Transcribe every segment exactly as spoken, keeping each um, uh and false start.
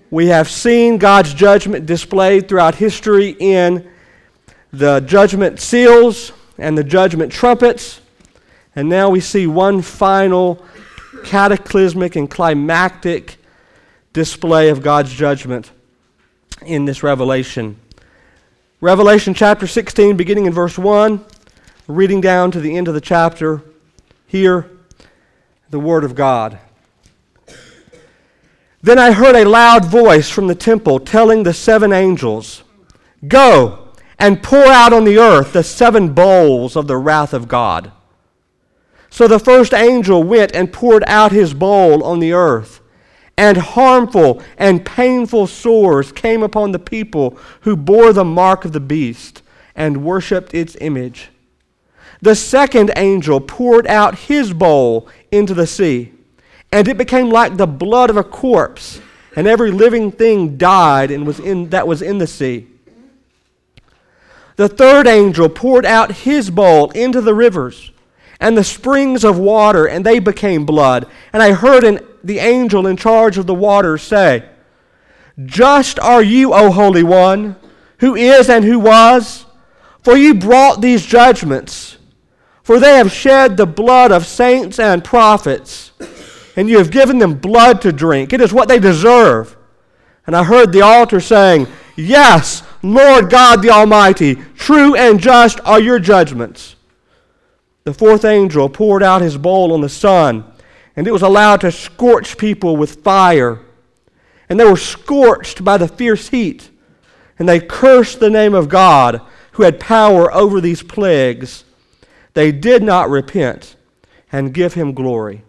We have seen God's judgment displayed throughout history in the judgment seals and the judgment trumpets. And now we see one final cataclysmic and climactic display of God's judgment in this Revelation. Revelation chapter sixteen, beginning in verse one, reading down to the end of the chapter, hear the word of God. Then I heard a loud voice from the temple telling the seven angels, "Go and pour out on the earth the seven bowls of the wrath of God." So the first angel went and poured out his bowl on the earth, and harmful and painful sores came upon the people who bore the mark of the beast and worshipped its image. The second angel poured out his bowl into the sea, and it became like the blood of a corpse, and every living thing died and was in that was in the sea. The third angel poured out his bowl into the rivers and the springs of water, and they became blood. And I heard an, the angel in charge of the waters say, "Just are you, O Holy One, who is and who was, for you brought these judgments. For they have shed the blood of saints and prophets, and you have given them blood to drink. It is what they deserve." And I heard the altar saying, "Yes, Lord God the Almighty, true and just are your judgments." The fourth angel poured out his bowl on the sun, and it was allowed to scorch people with fire. And they were scorched by the fierce heat, and they cursed the name of God, who had power over these plagues. They did not repent and give him glory.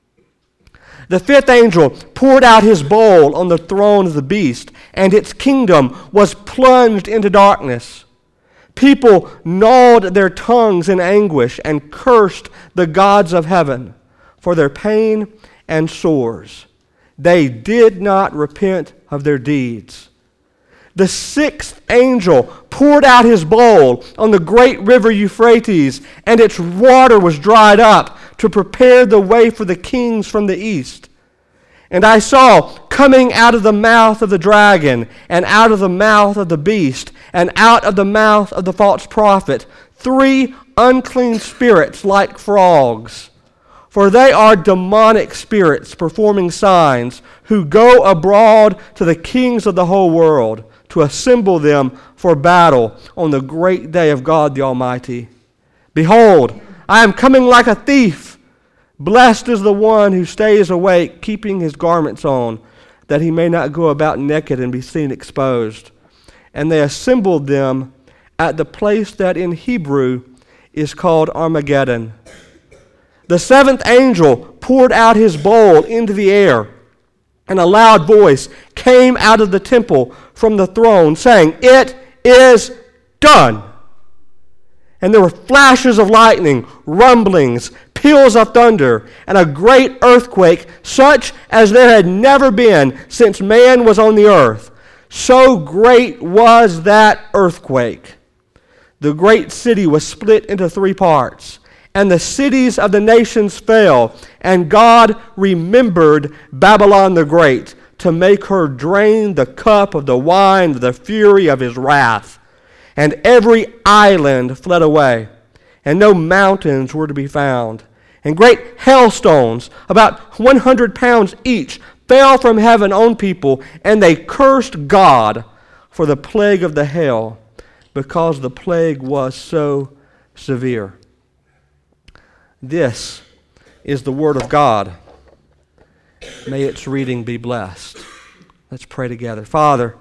The fifth angel poured out his bowl on the throne of the beast, and its kingdom was plunged into darkness. People gnawed their tongues in anguish and cursed the gods of heaven for their pain and sores. They did not repent of their deeds. The sixth angel poured out his bowl on the great river Euphrates, and its water was dried up to prepare the way for the kings from the east. And I saw coming out of the mouth of the dragon, and out of the mouth of the beast, and out of the mouth of the false prophet, three unclean spirits like frogs. For they are demonic spirits performing signs, who go abroad to the kings of the whole world to assemble them for battle on the great day of God the Almighty. Behold, I am coming like a thief. Blessed is the one who stays awake, keeping his garments on, that he may not go about naked and be seen exposed. And they assembled them at the place that in Hebrew is called Armageddon. The seventh angel poured out his bowl into the air, and a loud voice came out of the temple from the throne, saying, "It is done." And there were flashes of lightning, rumblings, peals of thunder, and a great earthquake, such as there had never been since man was on the earth. So great was that earthquake. The great city was split into three parts, and the cities of the nations fell, and God remembered Babylon the Great to make her drain the cup of the wine of the fury of his wrath. And every island fled away, and no mountains were to be found. And great hailstones, about one hundred pounds each, fell from heaven on people, and they cursed God for the plague of the hail, because the plague was so severe. This is the word of God. May its reading be blessed. Let's pray together. Father,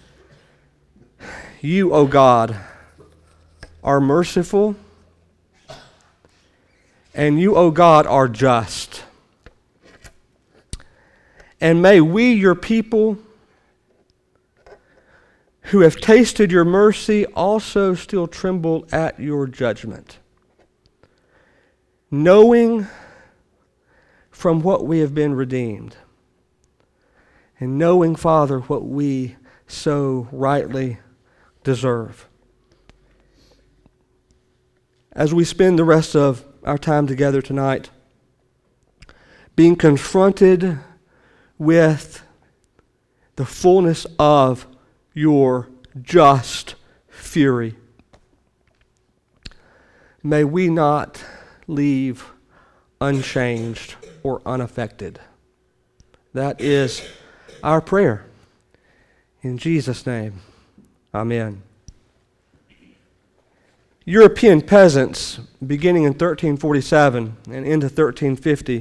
you, O God, are merciful, and you, O God, are just. And may we, your people, who have tasted your mercy, also still tremble at your judgment, knowing from what we have been redeemed, and knowing, Father, what we so rightly deserve. As we spend the rest of our time together tonight, being confronted with the fullness of your just fury. May we not leave unchanged or unaffected. That is our prayer. In Jesus' name, amen. European peasants, beginning in thirteen forty-seven and into thirteen fifty,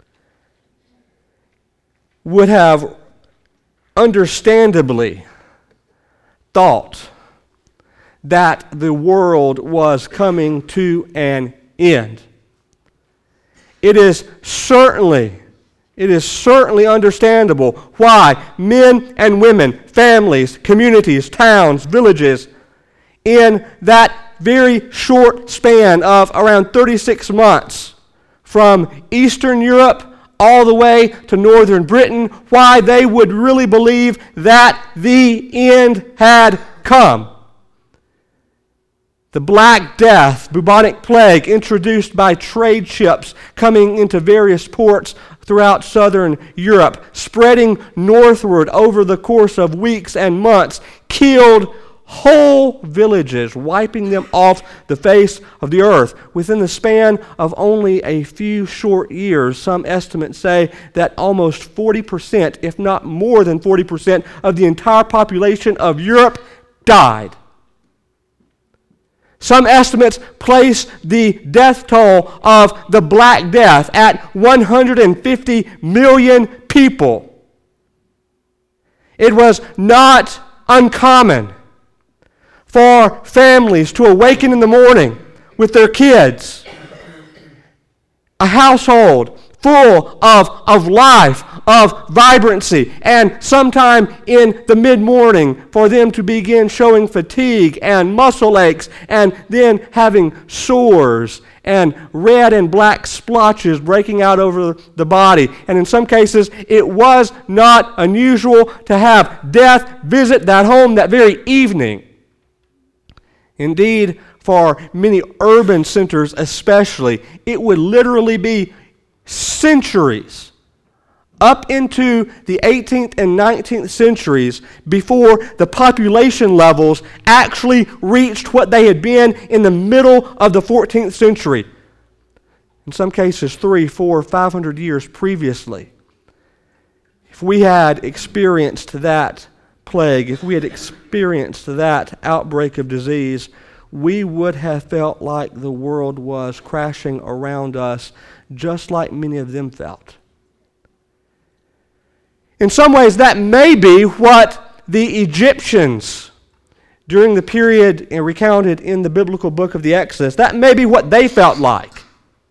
would have understandably thought that the world was coming to an end. It is certainly, it is certainly understandable why men and women, families, communities, towns, villages, in that very short span of around thirty-six months, from Eastern Europe all the way to Northern Britain, why they would really believe that the end had come. The Black Death, bubonic plague, introduced by trade ships coming into various ports throughout southern Europe, spreading northward over the course of weeks and months, killed whole villages, wiping them off the face of the earth. Within the span of only a few short years, some estimates say that almost forty percent, if not more than forty percent, of the entire population of Europe died. Some estimates place the death toll of the Black Death at one hundred fifty million people. It was not uncommon for families to awaken in the morning with their kids. A household full of, of life, of vibrancy, and sometime in the mid-morning for them to begin showing fatigue and muscle aches, and then having sores and red and black splotches breaking out over the body. And in some cases, it was not unusual to have death visit that home that very evening. Indeed, for many urban centers especially, it would literally be centuries, up into the eighteenth and nineteenth centuries, before the population levels actually reached what they had been in the middle of the fourteenth century. In some cases, three, four, five hundred years previously. If we had experienced that plague, if we had experienced that outbreak of disease, we would have felt like the world was crashing around us, just like many of them felt. In some ways, that may be what the Egyptians, during the period recounted in the biblical book of the Exodus, that may be what they felt like.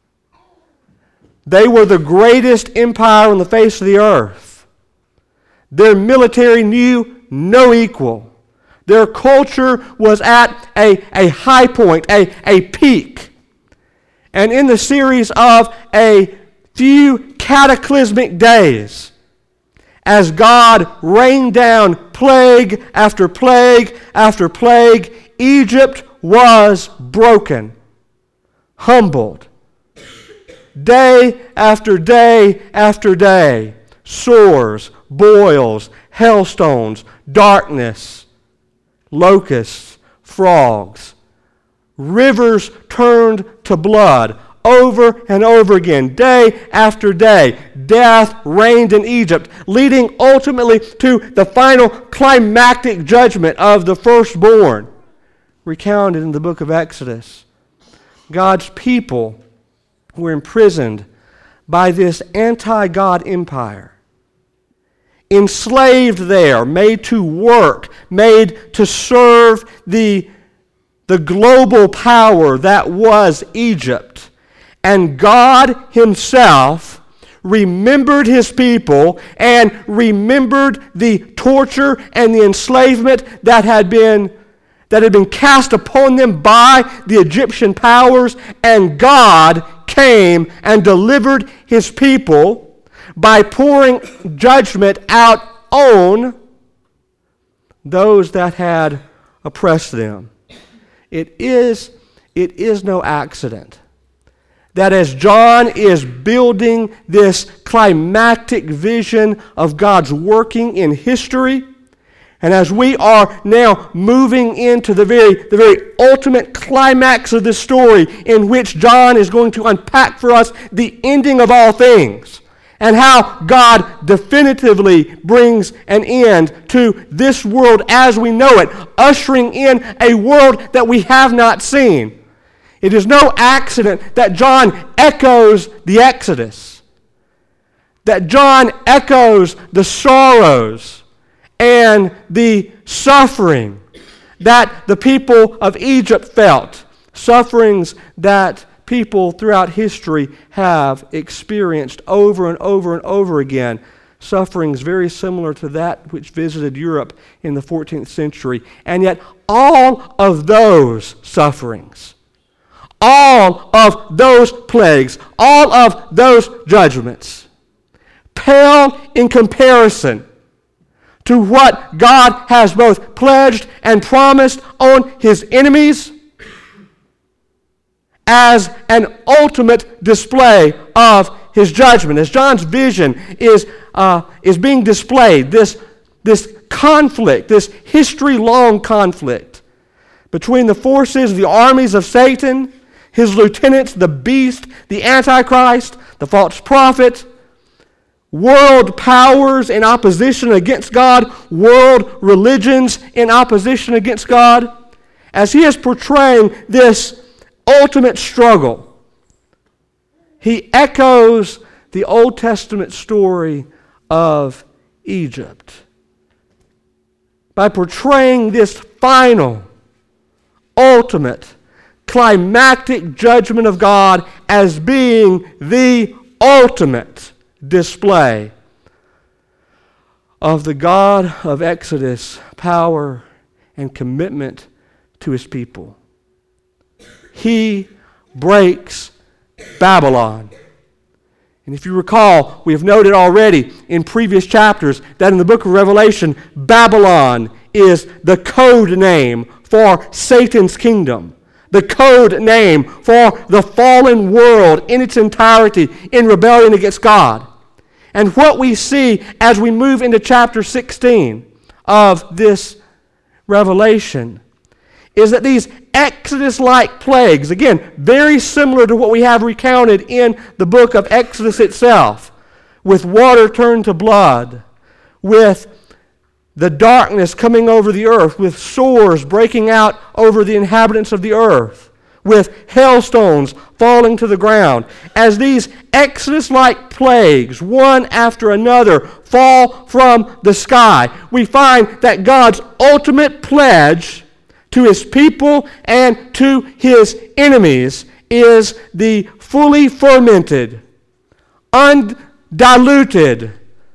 They were the greatest empire on the face of the earth. Their military knew no equal. Their culture was at a, a high point, a, a peak. And in the series of a few cataclysmic days, as God rained down plague after plague after plague, Egypt was broken, humbled. Day after day after day, sores, boils, hailstones, darkness, locusts, frogs, rivers turned to blood over and over again, day after day. Death reigned in Egypt, leading ultimately to the final climactic judgment of the firstborn, recounted in the book of Exodus. God's people were imprisoned by this anti-God empire, enslaved there, made to work, made to serve the, the global power that was Egypt. And God Himself remembered His people and remembered the torture and the enslavement that had been that had been cast upon them by the Egyptian powers, and God came and delivered His people by pouring judgment out on those that had oppressed them. It is, it is no accident that as John is building this climactic vision of God's working in history, and as we are now moving into the very, the very ultimate climax of this story, in which John is going to unpack for us the ending of all things, and how God definitively brings an end to this world as we know it, ushering in a world that we have not seen. It is no accident that John echoes the Exodus, that John echoes the sorrows and the suffering that the people of Egypt felt, sufferings that people throughout history have experienced over and over and over again, sufferings very similar to that which visited Europe in the fourteenth century. And yet all of those sufferings, all of those plagues, all of those judgments pale in comparison to what God has both pledged and promised on His enemies as an ultimate display of His judgment. As John's vision is, uh, is being displayed, this, this conflict, this history-long conflict between the forces, the armies of Satan, his lieutenants, the beast, the Antichrist, the false prophet, world powers in opposition against God, world religions in opposition against God, as he is portraying this ultimate struggle, he echoes the Old Testament story of Egypt by portraying this final, ultimate, climactic judgment of God as being the ultimate display of the God of Exodus' power and commitment to His people. He breaks Babylon. And if you recall, we have noted already in previous chapters that in the book of Revelation, Babylon is the code name for Satan's kingdom, the code name for the fallen world in its entirety in rebellion against God. And what we see as we move into chapter sixteen of this Revelation is that these Exodus-like plagues, again, very similar to what we have recounted in the book of Exodus itself, with water turned to blood, with the darkness coming over the earth, with sores breaking out over the inhabitants of the earth, with hailstones falling to the ground. As these Exodus-like plagues, one after another, fall from the sky, we find that God's ultimate pledge to His people and to His enemies is the fully fermented, undiluted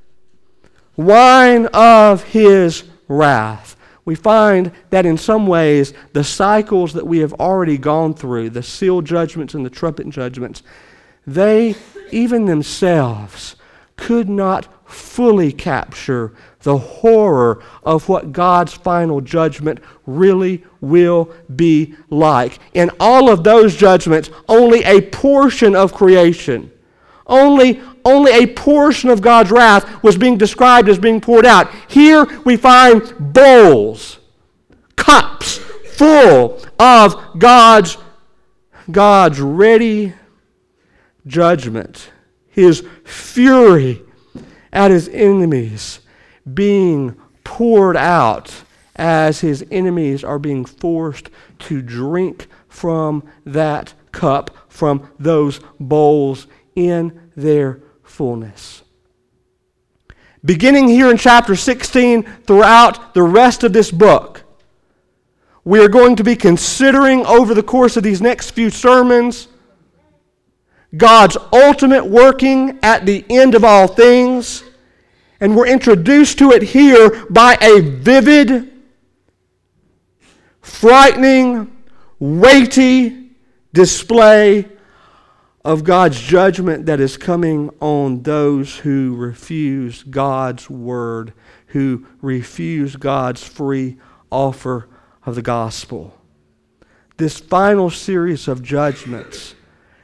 wine of His wrath. We find that in some ways the cycles that we have already gone through, the seal judgments and the trumpet judgments, they, even themselves, could not fully capture the horror of what God's final judgment really will be like. In all of those judgments, only a portion of creation, only, only a portion of God's wrath was being described as being poured out. Here we find bowls, cups full of God's, God's ready judgment, His fury at His enemies being poured out as His enemies are being forced to drink from that cup, from those bowls in their fullness. Beginning here in chapter sixteen, throughout the rest of this book, we are going to be considering over the course of these next few sermons God's ultimate working at the end of all things, and we're introduced to it here by a vivid, frightening, weighty display of God's judgment that is coming on those who refuse God's word, who refuse God's free offer of the gospel. This final series of judgments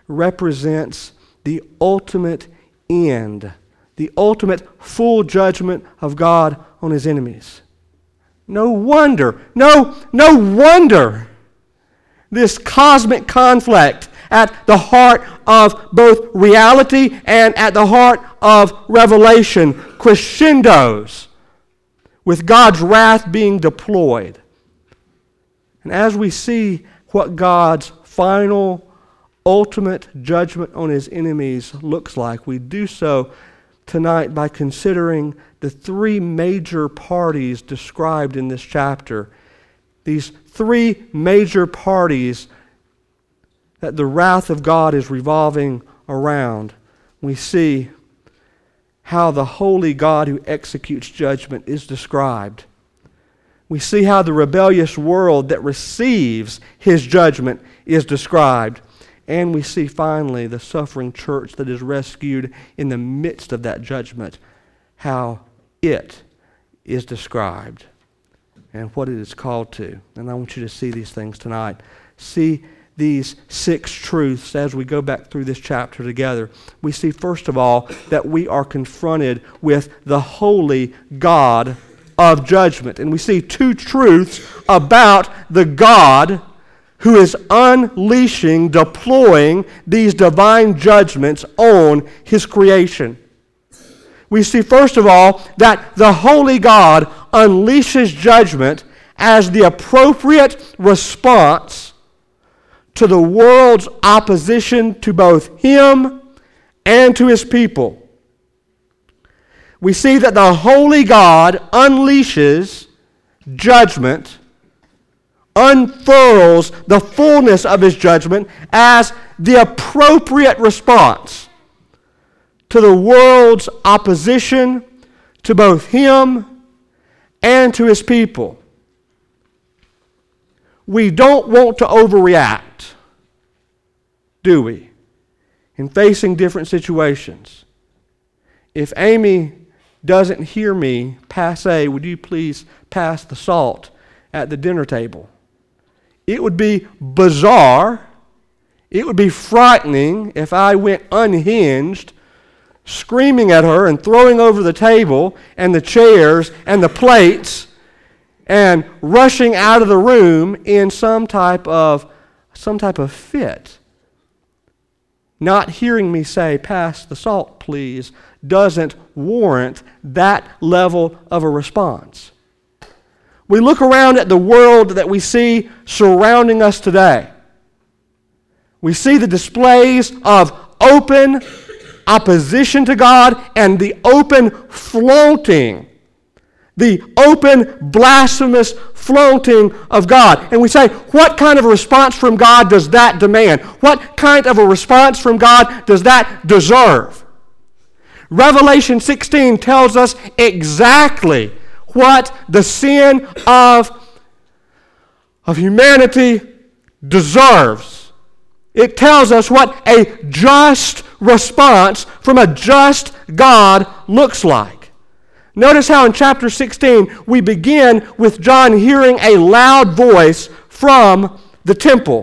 represents the ultimate end, the ultimate full judgment of God on his enemies. No wonder, no, no wonder this cosmic conflict at the heart of both reality and at the heart of revelation crescendos with God's wrath being deployed. And as we see what God's final, ultimate judgment on his enemies looks like, we do so tonight by considering the three major parties described in this chapter. These three major parties that the wrath of God is revolving around. We see how the holy God who executes judgment is described. We see how the rebellious world that receives his judgment is described. And we see finally the suffering church that is rescued in the midst of that judgment, how it is described and what it is called to. And I want you to see these things tonight. See these six truths as we go back through this chapter together. We see, first of all, that we are confronted with the holy God of judgment. And we see two truths about the God who is unleashing, deploying these divine judgments on his creation. We see, first of all, that the holy God unleashes judgment as the appropriate response to the world's opposition to both him and to his people. We see that the holy God unleashes judgment, unfurls the fullness of his judgment as the appropriate response to the world's opposition to both him and to his people. We don't want to overreact, do we, in facing different situations. If Amy doesn't hear me passe, would you please pass the salt at the dinner table? It would be bizarre, it would be frightening if I went unhinged, screaming at her and throwing over the table and the chairs and the plates and rushing out of the room in some type of some type of fit. Not hearing me say, "Pass the salt, please," doesn't warrant that level of a response. We look around at the world that we see surrounding us today. We see the displays of open opposition to God and the open flaunting, the open blasphemous flaunting of God. And we say, what kind of a response from God does that demand? What kind of a response from God does that deserve? Revelation sixteen tells us exactly what the sin of, of humanity deserves. It tells us what a just response from a just God looks like. Notice how in chapter sixteen we begin with John hearing a loud voice from the temple.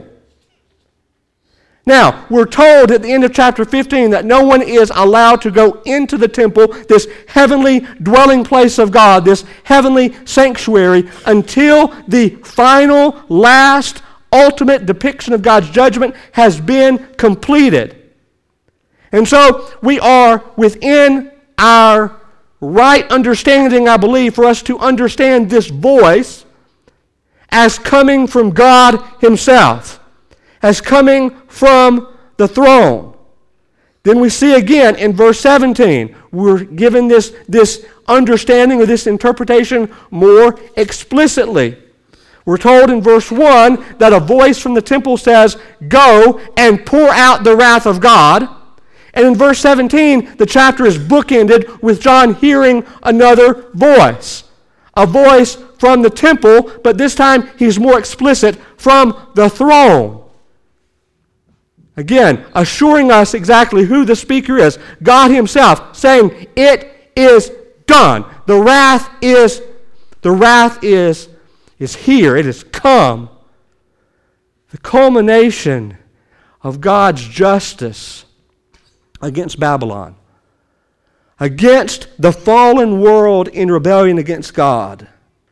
Now, we're told at the end of chapter fifteen that no one is allowed to go into the temple, this heavenly dwelling place of God, this heavenly sanctuary, until the final, last, ultimate depiction of God's judgment has been completed. And so we are within our right understanding, I believe, for us to understand this voice as coming from God himself, as coming from the throne. Then we see again in verse seventeen, we're given this, this understanding or this interpretation more explicitly. We're told in verse one that a voice from the temple says, "Go and pour out the wrath of God." And in verse seventeen, the chapter is bookended with John hearing another voice. A voice from the temple, but this time he's more explicit, from the throne. Again, assuring us exactly who the speaker is. God himself saying, "It is done. The wrath is, the wrath is, is here. It has come." The culmination of God's justice against Babylon, against the fallen world in rebellion against God,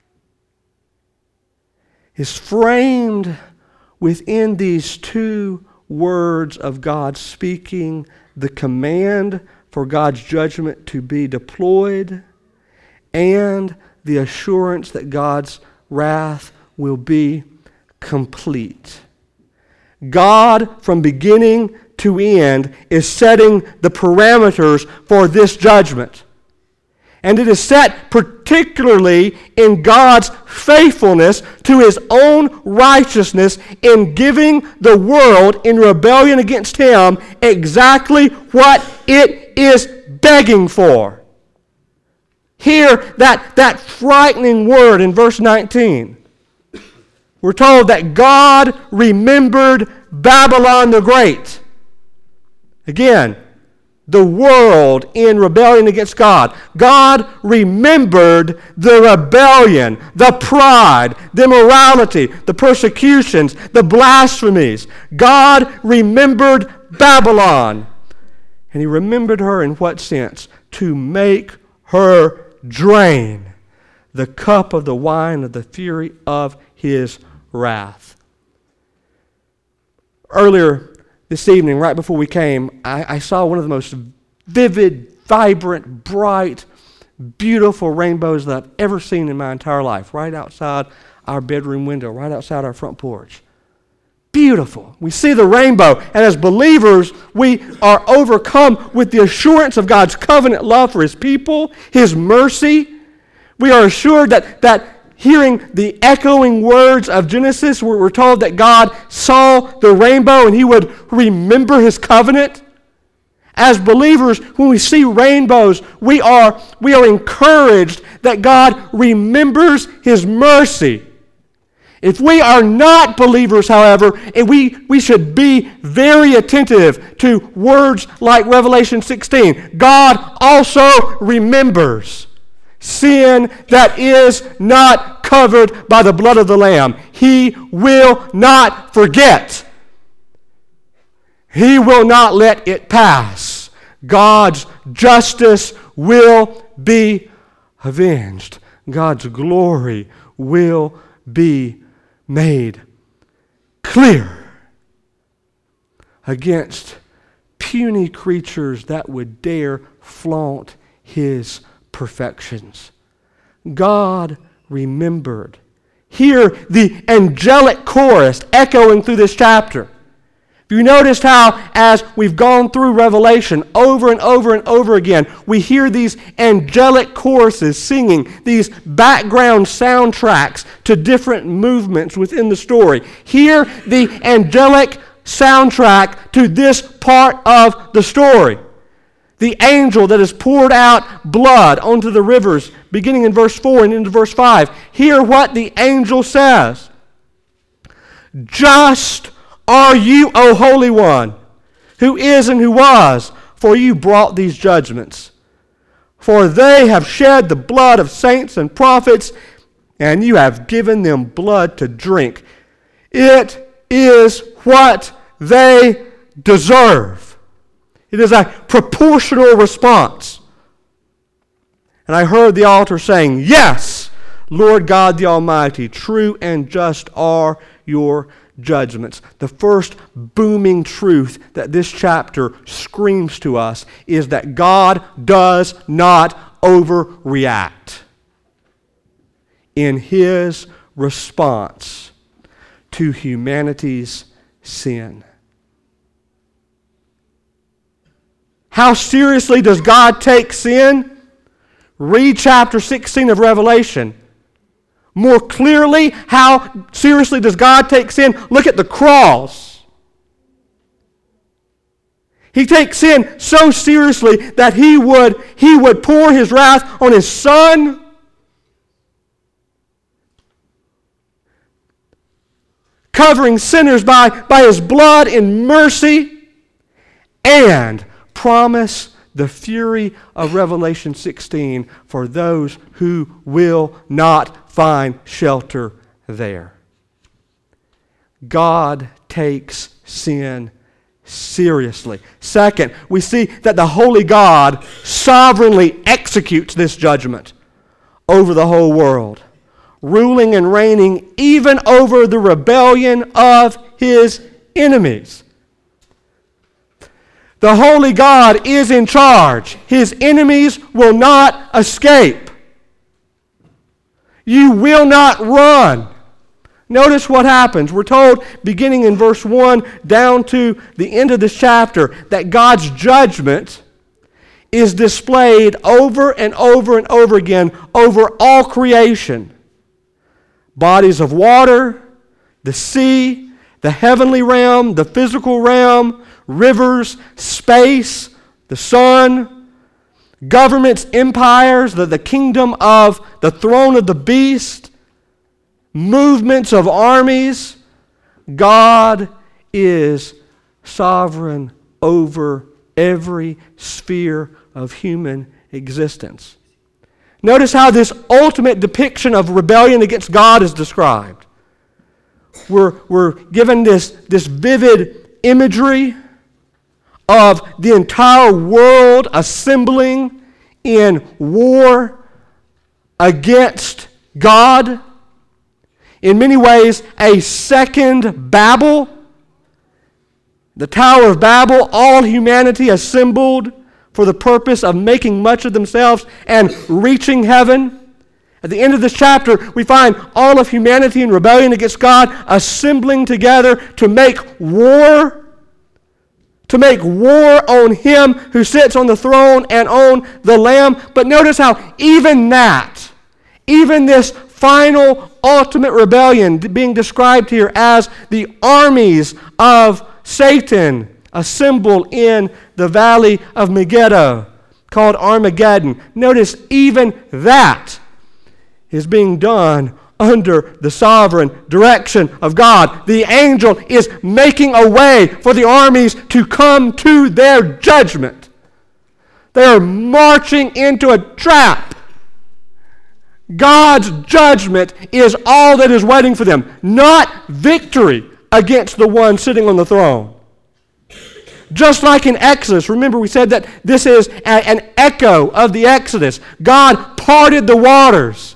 is framed within these two words of God speaking the command for God's judgment to be deployed and the assurance that God's wrath will be complete. God, from beginning to end, is setting the parameters for this judgment. And it is set particularly in God's faithfulness to His own righteousness in giving the world in rebellion against Him exactly what it is begging for. Hear that, that frightening word in verse nineteen. We're told that God remembered Babylon the Great. Again, the world in rebellion against God. God remembered the rebellion, the pride, the immorality, the persecutions, the blasphemies. God remembered Babylon. And He remembered her in what sense? To make her drain the cup of the wine of the fury of His wrath. Earlier this evening, right before we came, I, I saw one of the most vivid, vibrant, bright, beautiful rainbows that I've ever seen in my entire life, right outside our bedroom window, right outside our front porch. Beautiful. We see the rainbow, and as believers, we are overcome with the assurance of God's covenant love for His people, His mercy. We are assured that, that hearing the echoing words of Genesis, where we're told that God saw the rainbow and He would remember His covenant. As believers, when we see rainbows, we are, we are encouraged that God remembers His mercy. If we are not believers, however, and we, we should be very attentive to words like Revelation sixteen. God also remembers sin that is not covered by the blood of the Lamb. He will not forget. He will not let it pass. God's justice will be avenged. God's glory will be made clear against puny creatures that would dare flaunt His perfections. God remembered. Hear the angelic chorus echoing through this chapter. Have you noticed how, as we've gone through Revelation over and over and over again, we hear these angelic choruses singing, these background soundtracks to different movements within the story. Hear the angelic soundtrack to this part of the story. The angel that has poured out blood onto the rivers, beginning in verse four and into verse five. Hear what the angel says. Just are you, O Holy One, who is and who was, for you brought these judgments. For they have shed the blood of saints and prophets, and you have given them blood to drink. It is what they deserve. It is a proportional response. And I heard the altar saying, yes, Lord God the Almighty, true and just are your judgments. The first booming truth that this chapter screams to us is that God does not overreact in His response to humanity's sin. How seriously does God take sin? Read chapter sixteen of Revelation. More clearly, how seriously does God take sin? Look at the cross. He takes sin so seriously that he would, he would pour His wrath on His Son, covering sinners by, by His blood in mercy, and promise the fury of Revelation sixteen for those who will not find shelter there. God takes sin seriously. Second, we see that the holy God sovereignly executes this judgment over the whole world, ruling and reigning even over the rebellion of his enemies. The holy God is in charge. His enemies will not escape. You will not run. Notice what happens. We're told, beginning in verse one down to the end of this chapter, that God's judgment is displayed over and over and over again over all creation. Bodies of water, the sea, the heavenly realm, the physical realm, rivers, space, the sun, governments, empires, the, the kingdom of the throne of the beast, movements of armies. God is sovereign over every sphere of human existence. Notice how this ultimate depiction of rebellion against God is described. We're, we're given this, this vivid imagery of the entire world assembling in war against God. In many ways, a second Babel. The Tower of Babel, all humanity assembled for the purpose of making much of themselves and reaching heaven. At the end of this chapter, we find all of humanity in rebellion against God assembling together to make war to make war on him who sits on the throne and on the Lamb. But notice how even that, even this final ultimate rebellion being described here as the armies of Satan assembled in the valley of Megiddo, called Armageddon. Notice even that is being done under the sovereign direction of God. The angel is making a way for the armies to come to their judgment. They are marching into a trap. God's judgment is all that is waiting for them, not victory against the one sitting on the throne. Just like in Exodus, remember we said that this is a, an echo of the Exodus. God parted the waters.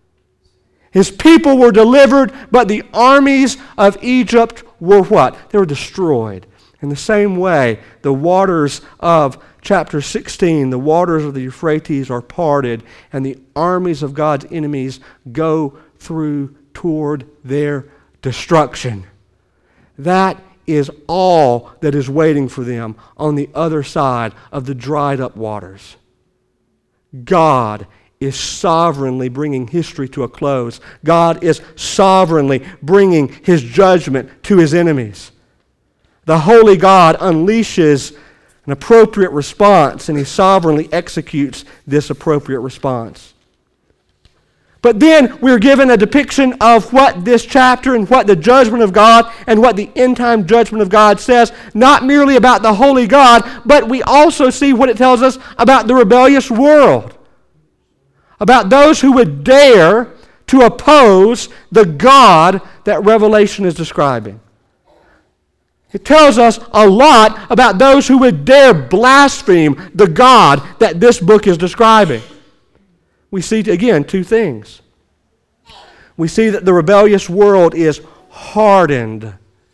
His people were delivered, but the armies of Egypt were what? They were destroyed. In the same way, the waters of chapter sixteen, the waters of the Euphrates are parted, and the armies of God's enemies go through toward their destruction. That is all that is waiting for them on the other side of the dried up waters. God is sovereignly bringing history to a close. God is sovereignly bringing his judgment to his enemies. The holy God unleashes an appropriate response, and he sovereignly executes this appropriate response. But then we're given a depiction of what this chapter and what the judgment of God and what the end-time judgment of God says, not merely about the holy God, but we also see what it tells us about the rebellious world, about those who would dare to oppose the God that Revelation is describing. It tells us a lot about those who would dare blaspheme the God that this book is describing. We see, again, two things. We see that the rebellious world is hardened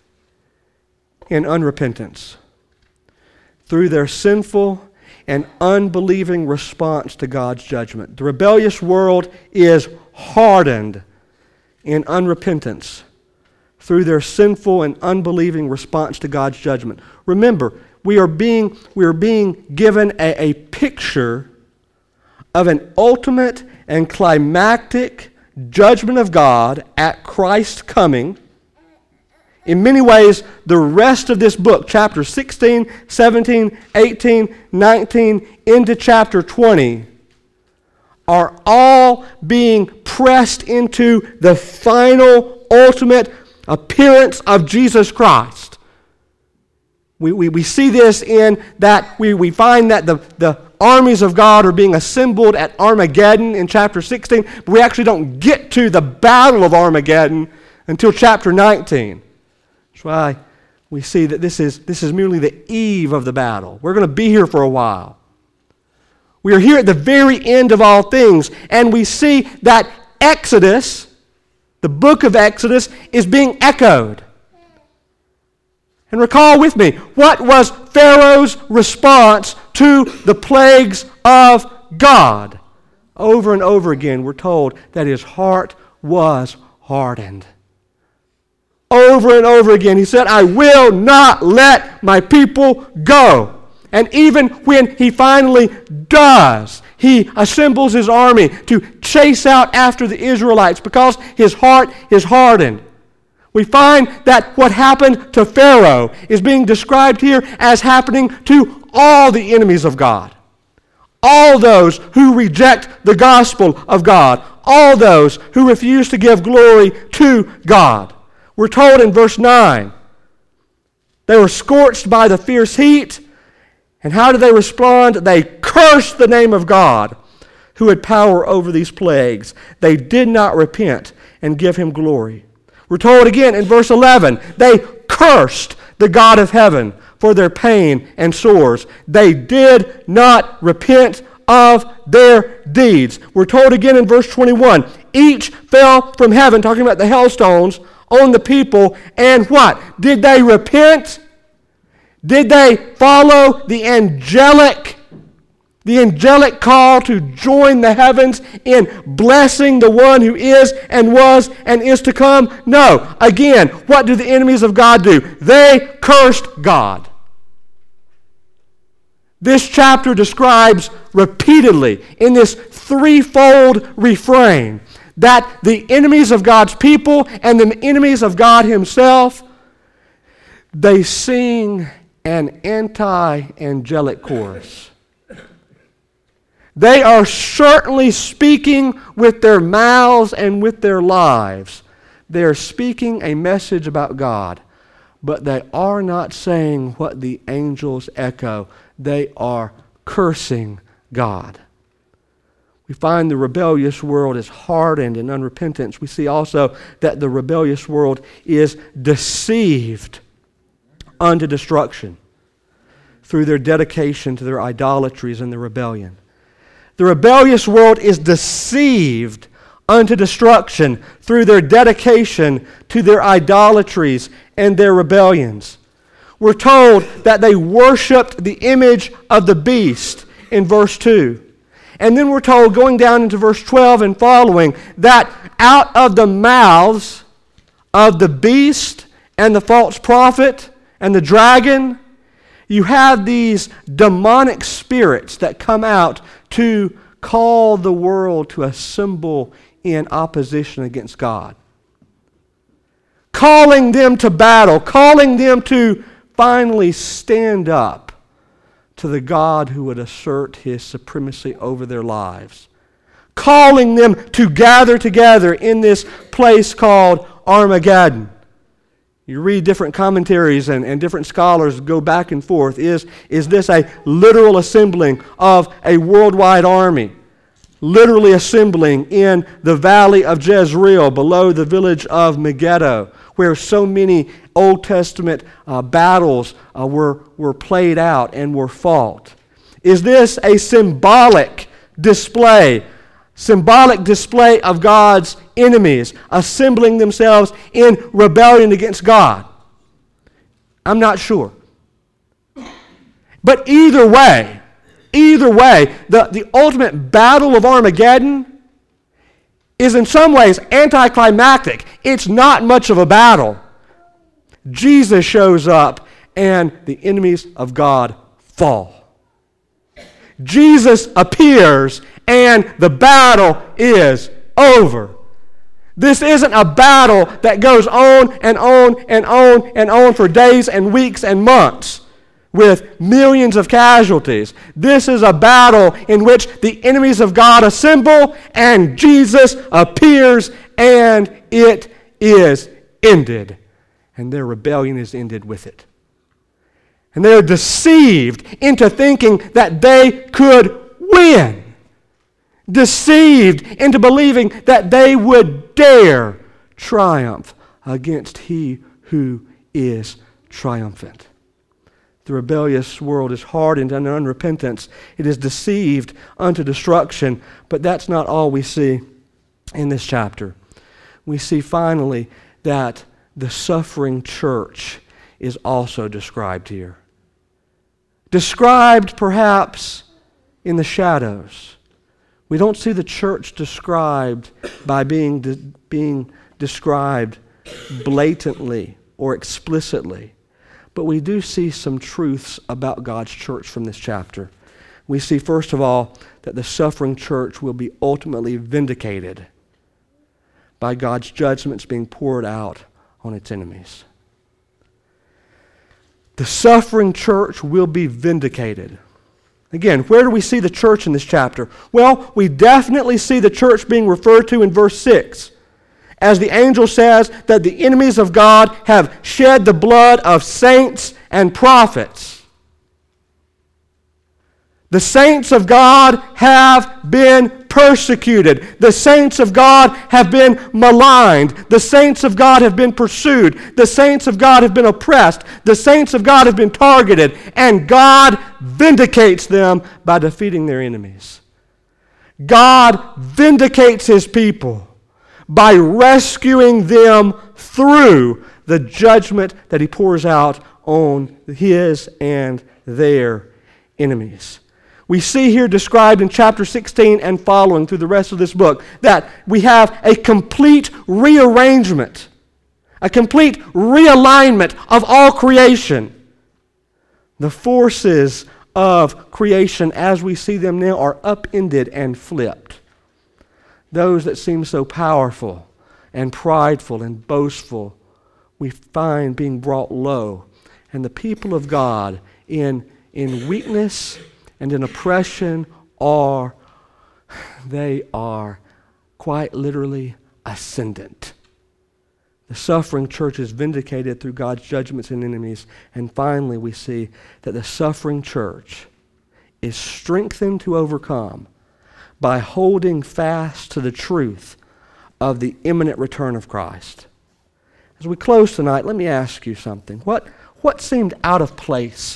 in unrepentance through their sinful and unbelieving response to God's judgment. The rebellious world is hardened in unrepentance through their sinful and unbelieving response to God's judgment. Remember, we are being, we are being given a, a picture of an ultimate and climactic judgment of God at Christ's coming. In many ways, the rest of this book, chapter sixteen, seventeen, eighteen, nineteen, into chapter twenty, are all being pressed into the final, ultimate appearance of Jesus Christ. We, we, we see this in that we, we find that the, the armies of God are being assembled at Armageddon in chapter sixteen, but we actually don't get to the battle of Armageddon until chapter nineteen. That's why we see that this is, this is merely the eve of the battle. We're going to be here for a while. We are here at the very end of all things, and we see that Exodus, the book of Exodus, is being echoed. And recall with me, what was Pharaoh's response to the plagues of God? Over and over again, we're told that his heart was hardened. Over and over again, he said, I will not let my people go. And even when he finally does, he assembles his army to chase out after the Israelites because his heart is hardened. We find that what happened to Pharaoh is being described here as happening to all the enemies of God. All those who reject the gospel of God. All those who refuse to give glory to God. We're told in verse nine, they were scorched by the fierce heat. And how did they respond? They cursed the name of God who had power over these plagues. They did not repent and give him glory. We're told again in verse eleven, they cursed the God of heaven for their pain and sores. They did not repent of their deeds. We're told again in verse twenty-one, each fell from heaven, talking about the hailstones, on the people, and what? Did they repent? Did they follow the angelic, the angelic call to join the heavens in blessing the one who is and was and is to come? No. Again, what do the enemies of God do? They cursed God. This chapter describes repeatedly in this threefold refrain that the enemies of God's people and the enemies of God himself, they sing an anti-angelic chorus. They are certainly speaking with their mouths and with their lives. They are speaking a message about God, but they are not saying what the angels echo. They are cursing God. We find the rebellious world is hardened in unrepentance. We see also that the rebellious world is deceived unto destruction through their dedication to their idolatries and their rebellion. The rebellious world is deceived unto destruction through their dedication to their idolatries and their rebellions. We're told that they worshiped the image of the beast in verse two. And then we're told, going down into verse twelve and following, that out of the mouths of the beast and the false prophet and the dragon, you have these demonic spirits that come out to call the world to assemble in opposition against God. Calling them to battle, calling them to finally stand up to the God who would assert his supremacy over their lives. Calling them to gather together in this place called Armageddon. You read different commentaries and, and different scholars go back and forth. Is, is this a literal assembling of a worldwide army? Literally assembling in the valley of Jezreel below the village of Megiddo, where so many Old Testament uh, battles uh, were, were played out and were fought? Is this a symbolic display, symbolic display of God's enemies assembling themselves in rebellion against God? I'm not sure. But either way, either way, the, the ultimate battle of Armageddon is in some ways anticlimactic. It's not much of a battle. Jesus shows up and the enemies of God fall. Jesus appears and the battle is over. This isn't a battle that goes on and on and on and on for days and weeks and months with millions of casualties. This is a battle in which the enemies of God assemble and Jesus appears and it is ended. And their rebellion is ended with it. And they are deceived into thinking that they could win. Deceived into believing that they would dare triumph against he who is triumphant. The rebellious world is hardened unto unrepentance. It is deceived unto destruction. But that's not all we see in this chapter. We see finally that the suffering church is also described here. Described perhaps in the shadows. We don't see the church described by being, de- being described blatantly or explicitly. But we do see some truths about God's church from this chapter. We see, first of all, that the suffering church will be ultimately vindicated by God's judgments being poured out on its enemies. The suffering church will be vindicated. Again, where do we see the church in this chapter? Well, we definitely see the church being referred to in verse six. As the angel says that the enemies of God have shed the blood of saints and prophets. The saints of God have been persecuted. The saints of God have been maligned. The saints of God have been pursued. The saints of God have been oppressed. The saints of God have been targeted. And God vindicates them by defeating their enemies. God vindicates His people by rescuing them through the judgment that He pours out on His and their enemies. We see here described in chapter sixteen and following through the rest of this book that we have a complete rearrangement, a complete realignment of all creation. The forces of creation as we see them now are upended and flipped. Those that seem so powerful and prideful and boastful, we find being brought low. And the people of God in, in weakness and in oppression are, they are quite literally ascendant. The suffering church is vindicated through God's judgments and enemies. And finally, we see that the suffering church is strengthened to overcome by holding fast to the truth of the imminent return of Christ. As we close tonight, let me ask you something. What, what seemed out of place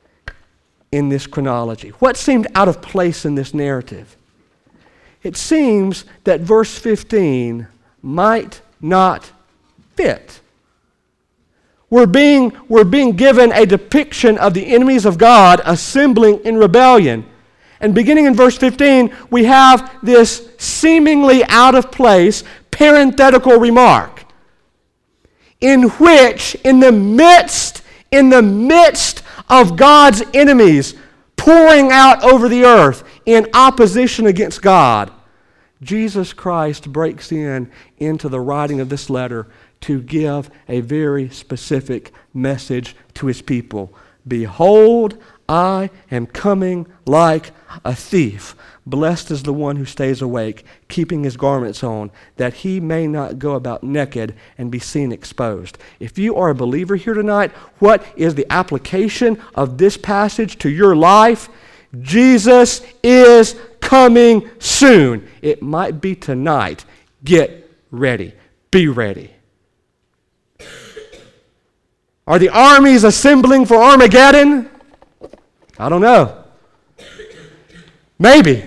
in this chronology? What seemed out of place in this narrative? It seems that verse fifteen might not fit. We're being, we're being given a depiction of the enemies of God assembling in rebellion. And beginning in verse fifteen, we have this seemingly out of place parenthetical remark in which, in the midst, in the midst of God's enemies pouring out over the earth in opposition against God, Jesus Christ breaks in into the writing of this letter to give a very specific message to His people. Behold, I am coming like a thief. Blessed is the one who stays awake, keeping his garments on, that he may not go about naked and be seen exposed. If you are a believer here tonight, what is the application of this passage to your life? Jesus is coming soon. It might be tonight. Get ready. Be ready. Are the armies assembling for Armageddon? I don't know. Maybe.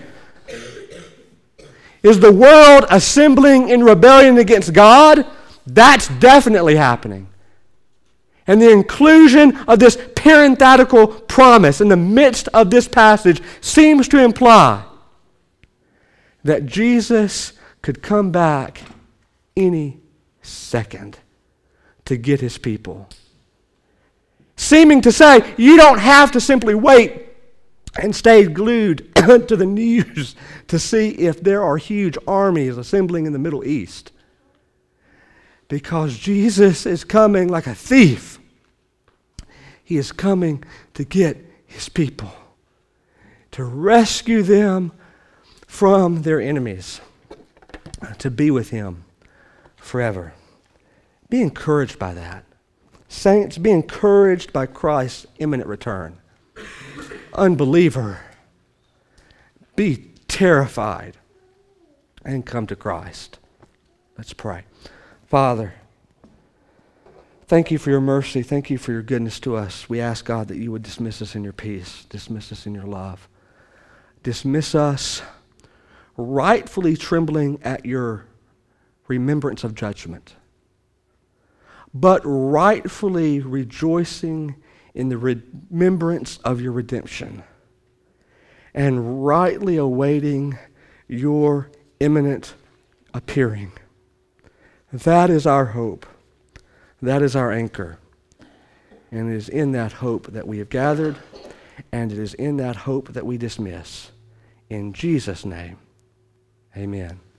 Is the world assembling in rebellion against God? That's definitely happening. And the inclusion of this parenthetical promise in the midst of this passage seems to imply that Jesus could come back any second to get His people. Seeming to say, you don't have to simply wait and stay glued to the news to see if there are huge armies assembling in the Middle East. Because Jesus is coming like a thief. He is coming to get His people, to rescue them from their enemies, to be with Him forever. Be encouraged by that. Saints, be encouraged by Christ's imminent return. Unbeliever, be terrified and come to Christ. Let's pray. Father, Thank you for your mercy. Thank you for your goodness to us. We ask, God, that you would dismiss us in your peace, dismiss us in your love. Dismiss us rightfully trembling at your remembrance of judgment, but rightfully rejoicing in the remembrance of your redemption, and rightly awaiting your imminent appearing. That is our hope. That is our anchor. And it is in that hope that we have gathered, and it is in that hope that we dismiss. In Jesus' name, amen.